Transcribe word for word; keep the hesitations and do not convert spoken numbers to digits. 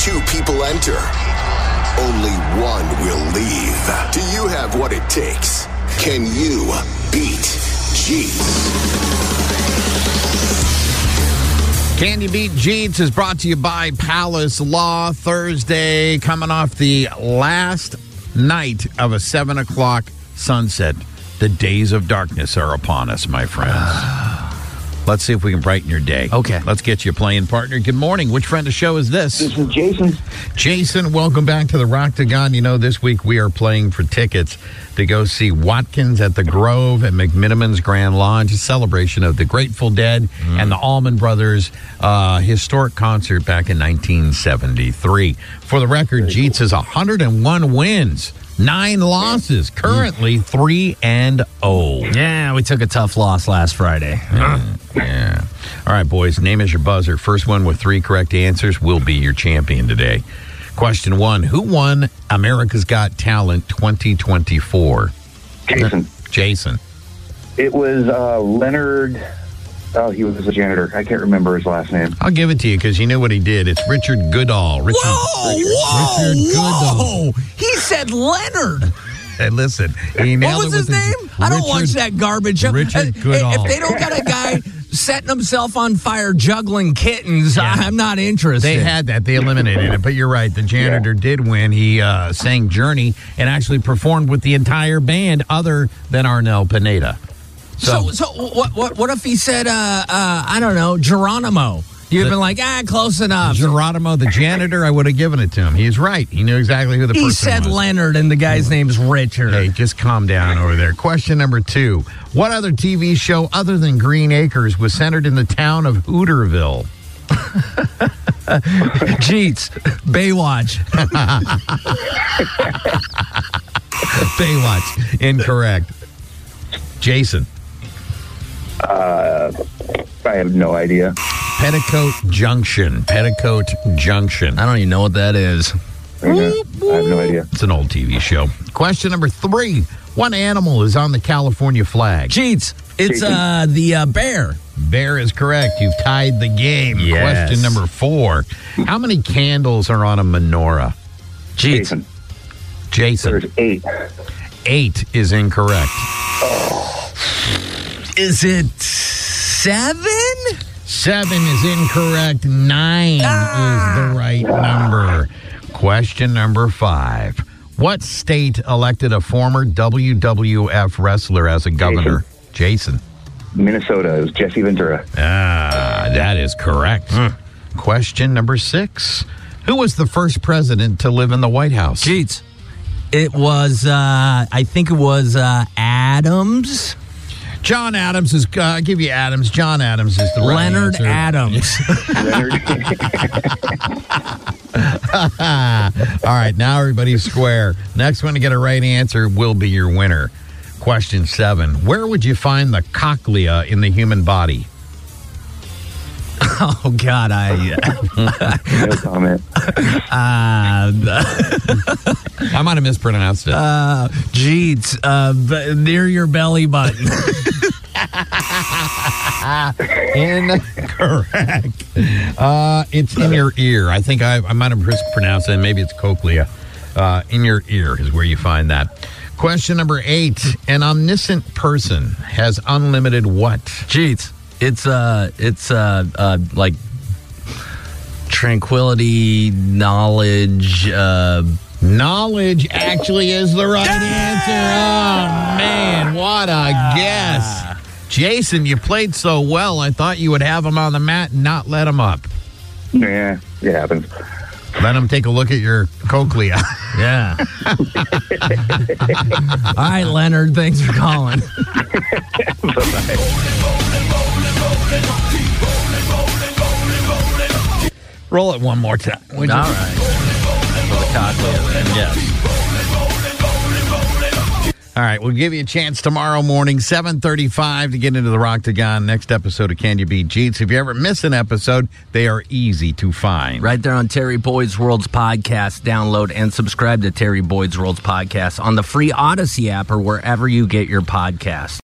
Two people enter. Only one will leave. Do you have what it takes? Can you beat Jeets? Can You Beat Jeets is brought to you by Palace Law. Thursday, coming off the last night of a seven o'clock sunset. The days of darkness are upon us, my friends. Let's see if we can brighten your day. Okay. Let's get you a playing partner. Good morning. Which friend of the show is this? This is Jason. Jason, welcome back to the Roctagon. You know, this week we are playing for tickets to go see Watkins at the Grove at McMiniman's Grand Lodge, a celebration of the Grateful Dead mm. and the Allman Brothers uh, historic concert back in nineteen seventy-three. For the record, Jeets has one hundred one wins. Nine losses, currently three and oh. Yeah, we took a tough loss last Friday. Yeah, yeah. All right, boys, name is your buzzer. First one with three correct answers will be your champion today. Question one, who won America's Got Talent twenty twenty-four? Jason. Jason. It was uh, Leonard. Oh, he was a janitor. I can't remember his last name. I'll give it to you because you knew what he did. It's Richard Goodall. Richard, whoa, whoa, Richard whoa. Goodall. He said Leonard. Hey, listen. He what was his name? His, I don't Richard, watch that garbage. Richard Goodall. If they don't got a guy setting himself on fire juggling kittens, yeah. I'm not interested. They had that. They eliminated it. But you're right. The janitor yeah. did win. He uh, sang Journey and actually performed with the entire band other than Arnel Pineda. So, so, so what, what what if he said, uh, uh, I don't know, Geronimo? You'd have been like, ah, close enough. Geronimo, the janitor, I would have given it to him. He's right. He knew exactly who the he person was. He said Leonard, and the guy's name's Richard. Hey, just calm down over there. Question number two. What other T V show other than Green Acres was centered in the town of Hooterville? Jeets. Baywatch. Baywatch. Incorrect. Jason. Uh, I have no idea. Petticoat Junction. Petticoat Junction. I don't even know what that is. I, I have no idea. It's an old T V show. Question number three. What animal is on the California flag? Jeets. It's uh, the uh, bear. Bear is correct. You've tied the game. Yes. Question number four. How many candles are on a menorah? Jeets. Jason. Jason. There's eight. Eight is incorrect. Oh. Is it seven? Seven is incorrect. Nine ah. is the right number. Question number five. What state elected a former W W F wrestler as a governor? Jason. Jason. Minnesota. It was Jesse Ventura. Ah, that is correct. Mm. Question number six. Who was the first president to live in the White House? Jeets. It was, uh, I think it was uh, Adams. John Adams is, uh, I'll give you Adams. John Adams is the right Leonard answer. Adams. Leonard. All right, now everybody's square. Next one to get a right answer will be your winner. Question seven. Where would you find the cochlea in the human body? Oh, God, I... Uh, no comment. Uh, I might have mispronounced it. Uh, Jeets, uh, near your belly button. Incorrect. Uh, it's in your ear. I think I, I might have mispronounced it. Maybe it's cochlea. Uh, in your ear is where you find that. Question number eight. An omniscient person has unlimited what? Jeets. It's uh, it's uh, uh, like tranquility, knowledge. Uh, knowledge actually is the right answer. Oh man, what a guess! Jason, you played so well. I thought you would have him on the mat and not let him up. Yeah, it happens. Let him take a look at your cochlea. Yeah. All right, Leonard. Thanks for calling. Bye-bye. Roll it one more time. All right. For the cochlea, then, yes. All right, we'll give you a chance tomorrow morning, seven thirty-five, to get into the Roctagon. Next episode of Can You Beat Jeets? If you ever miss an episode, they are easy to find. Right there on Terry Boyd's World's Podcast. Download and subscribe to Terry Boyd's World's Podcast on the free Odyssey app or wherever you get your podcasts.